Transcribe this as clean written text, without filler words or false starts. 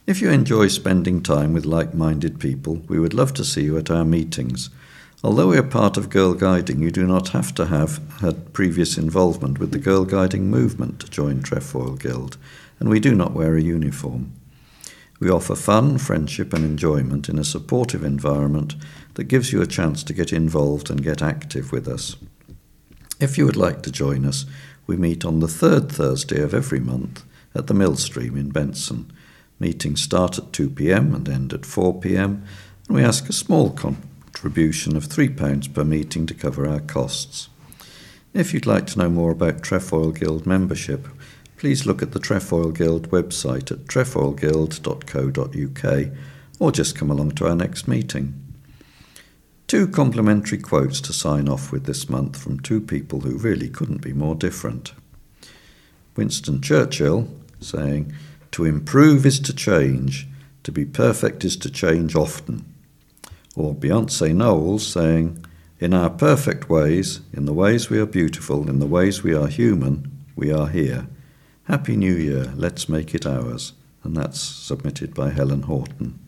If you enjoy spending time with like-minded people, we would love to see you at our meetings. Although we are part of Girl Guiding, you do not have to have had previous involvement with the Girl Guiding movement to join Trefoil Guild, and we do not wear a uniform. We offer fun, friendship and enjoyment in a supportive environment that gives you a chance to get involved and get active with us. If you would like to join us, we meet on the third Thursday of every month at the Millstream in Benson. Meetings start at 2 p.m. and end at 4 p.m, and we ask a small contribution of £3 per meeting to cover our costs. If you'd like to know more about Trefoil Guild membership, please look at the Trefoil Guild website at trefoilguild.co.uk or just come along to our next meeting. 2 complimentary quotes to sign off with this month from 2 people who really couldn't be more different. Winston Churchill saying, "To improve is to change, to be perfect is to change often." Or Beyonce Knowles saying, "In our perfect ways, in the ways we are beautiful, in the ways we are human, we are here. Happy New Year, let's make it ours." And that's submitted by Helen Horton.